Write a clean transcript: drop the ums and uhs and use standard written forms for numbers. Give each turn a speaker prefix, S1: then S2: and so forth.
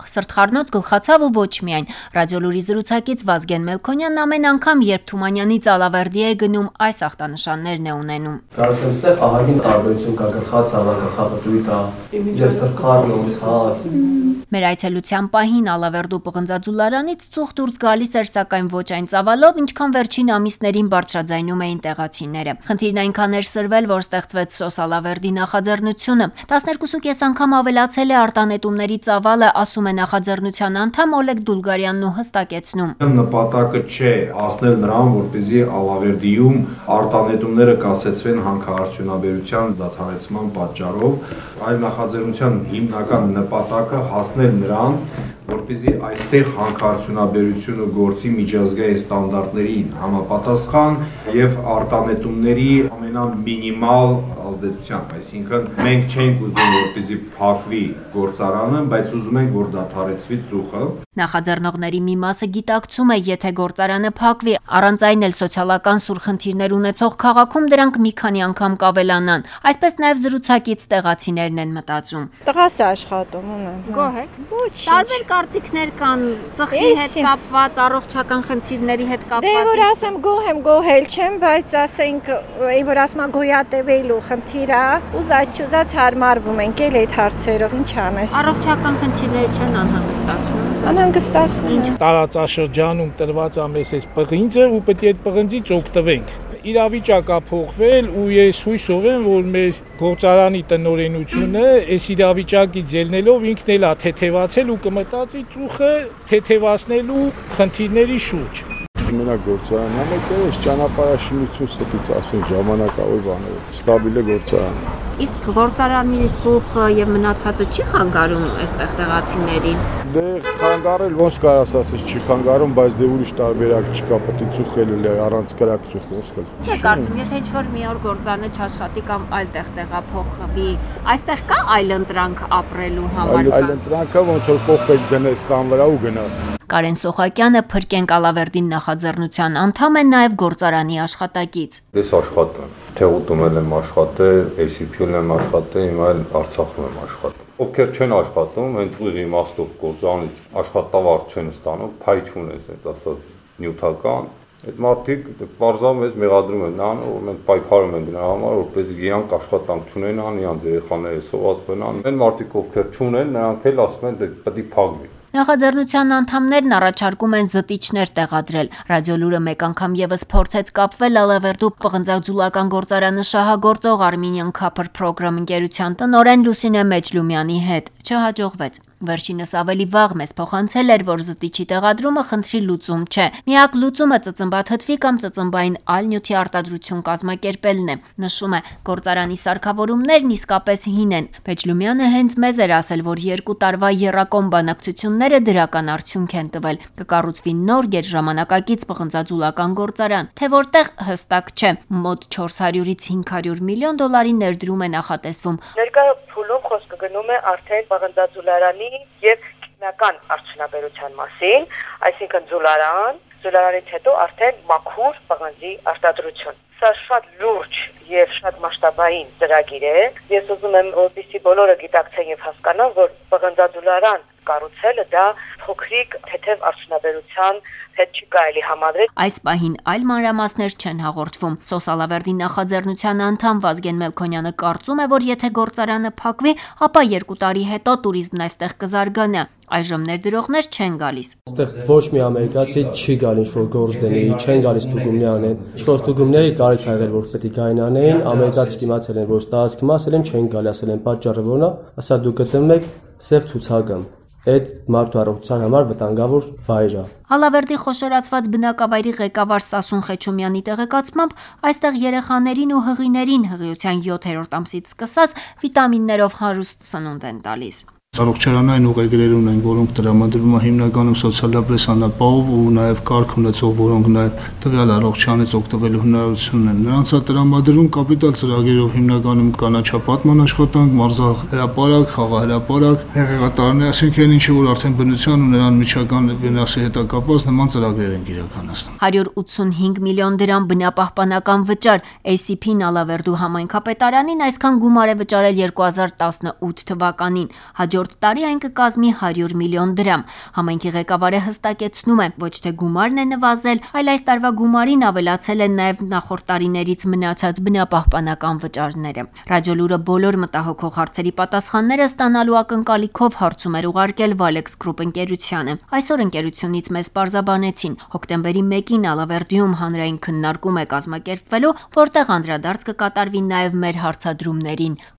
S1: Սրտխառնոց գլխացավ ու ոչ միայն։ Ռադիոլուրի զրուցակից Վազգեն Մելքոնյանն ամեն անգամ, երբ Թումանյանից Ալավերդի է գնում, այս ախտանշաններն է ունենում։
S2: Կարծեմ ստեղ ահագին տարբերություն կա գլխացավը, գլխապտույտ կա, եւ սրտխառնոց,
S1: Մեր այցելության պահին Ալավերդու պղնձաձուլարանից ծուխ դուրս գալիս էր, սակայն ոչ այն ծավալով, ինչքան վերջին ամիսներին բարձրաձայնում էին տեղացիները։ Խնդիրն այնքան էր սրվել, որ ստեղծվեց Սոս Ալավերդի նախաձեռնությունը։ 12.5 անգամ ավելացել է արտանետումների ծավալը, ասում է նախաձեռնության անդամ Օլեգ Դուլգարյանն ու հստակեցնում։
S3: Նպատակը չէ հասնել նրան, որպեսզի Ալավերդիում արտանետումները կասեցվեն հանքարդյունաբերության դադարեցման պատճառով, այլ նախաձեռնության հիմնական նպատակը հասնել նրան, որպեսզի այստեղ հանքարդյունաբերությունը գործի միջազգային ստանդարտներին համապատասխան եւ արտանետումների ամենամինիմալ ազդեցությամբ, այսինքն մենք չենք ուզում, որպեսզի փակվի գործարանը, բայց ուզում ենք, որ դադարեցվի ծուխը։
S1: Նախաձեռնողների մի մասը գիտակցում է, եթե գործարանը փակվի, առանց այն էլ սոցիալական սուր խնդիրներ ունեցող քաղաքում դրանք մի քանի անգամ կավելանան։ Այսպես նաև զրուցակից տեղացիներն են մտածում։
S4: Տղաս աշխատում ունեմ։
S1: Գոհ եք։
S4: Ոչինչ։
S1: Տարբեր կարծիքներ կան ծխի հետ կապված, առողջական խնդիրների հետ կապված։
S4: Դե որ ասեմ գոհ եմ, գոհել չեմ, բայց ասենք, այն որ ասում գոյատևելու խնդիրա, ուզած հարմարվում ենք էլ այդ հարցերով, ինչ անես։
S1: Առողջական խնդիրները չեն անհանգստացնում։
S4: Անհանգստացնում։
S5: Տարածաշրջանում տրված է մեզ այս պղինձը ու պետք է այդ պղնձից օգտվենք։ Իրավիճակը փոխվել ու ես հույսով եմ, որ մեր գործարանի տնօրենությունը այս իրավիճակից ելնելով ինքն էլ է թեթևացել ու կմտածի ծուխը թեթևացնելու խնդիրների շուրջ։
S6: Մենակ գործարանը մեկ է, ճանապարհաշինություն ստից ասեն ժամանակավոր բաներ, ստաբիլ է գործարանը։
S1: Իսկ գործարանի ծուխը եւ մնացածը չի խանգարում այստեղ տեղացիներին։
S6: Դե խանգարել ոնց կարաս ասես չի խանգարում, բայց դե ուրիշ տարբերակ չկա, պետք է ծուխել էլ առանց կրակ ծուխ ոնց կա։
S1: Չէ, կարծում, եթե ինչ-որ մի օր գործարանը չաշխատի կամ այլ տեղ տեղափոխվի, այստեղ կա այլ ընտրանք ապրելու համար։
S6: Այլ ընտրանքը ոնց որ կողպետ դնես տան վրա ու գնաս։
S1: Կարեն Սոխակյանը Փրկենք Ալավերդին նախաձեռնության անդամ է, նաև գործարանի աշխատակից։
S7: Ես աշխատում եմ, Թեղուտում եմ աշխատել, ACP-ում եմ աշխատել, հիմա էլ Արցախում եմ աշխատում։ Ովքեր չեն աշխատում, հենց ուղիղ իմաստով գործարանից աշխատավարձ չեն ստանում, փայ չունես, այս ասած նյութական։ Այդ մարդիկ բարձրանում ես մեղադրում են նրան, որ մենք պայքարում ենք նրա համար, որպեսզի իրանք աշխատանք չունենան, իրանք երեխաները սոված բնան։ Այն մարդիկ, ովքեր չունեն, նրանք էլ ասում են, դե պետք է փակվի։
S1: Նախաձեռնության անդամներն առաջարկում են զտիչներ տեղադրել։ Ռադիոլուրը մեկ անգամ եւս փորձեց կապվել Ալավերդու պղնձաձուլական գործարանը շահագործող Armenian Copper Program ընկերության տնօրեն Լուսինե Մեջլումյանի հետ։ Չհաջողվեց։ Վերջինս ավելի վաղ մեզ փոխանցել էր, որ զտիչի տեղադրումը խնդրի լուծում չէ։ Միակ լուծումը ծծմբաթթվի կամ ծծմբային այլ նյութի արտադրություն կազմակերպելն է։ Նշում է, գործարանի սարքավորումներն իսկապես հին են։ Մեջլումյանը հենց մեզ էր ասել, որ 2 տարվա եռակոմ բանակցությունները դրական արդյունք են տվել։ Կկառուցվի նոր գերժամանակակից պղնձաձուլական գործարան, թե որտեղ հստակ չէ։ Մոտ 400-ից 500 միլիոն դոլարի ներդրում է նախատեսվում։
S8: Ներկա փուլում խոսքը գնում է արդեն պղնձաձուլարանի եւ քիմիական արդյունաբերության մասին, այսինքն ձուլարանից հետո արդեն մաքուր պղնձի արտադրություն։ Սա շատ լուրջ եւ շատ մասշտաբային ծրագիր է։ Ես ուզում եմ, որպեսզի բոլորը գիտակցեն եւ հասկանան, որ պղնձաձուլարան կառուցելը դա փոքրիկ թեթև արդյունաբերության հետ չի կարելի համադրել։
S1: Այս պահին այլ մանրամասներ չեն հաղորդվում։ Սոս Ալավերդի նախաձեռնության անդամ Վազգեն Մելքոնյանը կարծում է, որ եթե գործարանը փակվի, ապա 2 տարի հետո туриզմն այստեղ կզարգանա։ Այժմ ներդրողներ չեն գալիս։
S2: Այստեղ ոչ մի ամերիկացի չի գալի ինչ-որ գործ դնի, չեն գալիս ստուգումներ անեն։ Ինչ-որ ստուգումների կարիք ա եղել, որ պետք է գային անեն, ամերիկացիք իմացել են, որ տարածքի մասել են, չեն գալի, ասել են պատճառը որն է, ասա դուք գտնում եք սև ցուցակը։ Այդ մարդու առողջության համար վտանգավոր վայր է։
S1: Ալավերդի խոշորացված բնակավայրի ղեկավար Սասուն Խեչումյանի տեղեկացմամբ այստեղ երեխաներին ու հղիներին հղիության 7-րդ ամսից սկսած վիտամիններով հարուստ սնունդ են տալիս։
S9: Առողջարանային ուղեգրեր ունեն, որոնք տրամադրվում է հիմնականում սոցիալապես անապահով ու նաև կարգ ունեցող, որոնք նաև տվյալ առողջանից օգտվելու հնարավորություն ունեն։ Նրանց է տրամադրվում կապիտալ ծրագրերով հիմնականում կանաչապատման աշխատանք, մարզահրապարակ, խաղահրապարակ, հեղեղատարներ, այսինքն ինչը որ արդեն բնության ու նրան միջական վնասի հետ կապված նման ծրագրեր են իրականացնում։
S1: 185 միլիոն դրամ բնապահպանական վճար ACP-ն Ալավերդու համայնքապետարանին այսքան գումար է վճարել 2018 թվականին։ Հաջորդ նախորդ տարի այն կկազմի 100 միլիոն դրամ։ Համայնքի ղեկավարը հստակեցնում է, ոչ թե գումարն է նվազել, այլ այս տարվա գումարին ավելացել են նաև նախորդ տարիներից մնացած բնապահպանական վճարները։ Ռադիոլուրը բոլոր մտահոգող հարցերի պատասխանները ստանալու ակնկալիքով հարցում էր ուղարկել Valex Group ընկերությանը։ Այսօր ընկերությունից մեզ պարզաբանեցին, հոկտեմբերի 1-ին Ալավերդիում հանրային քննարկում է կազմակերպվելու, որտեղ անդրադարձ կկատարվի նաև մեր հարցադրումներին։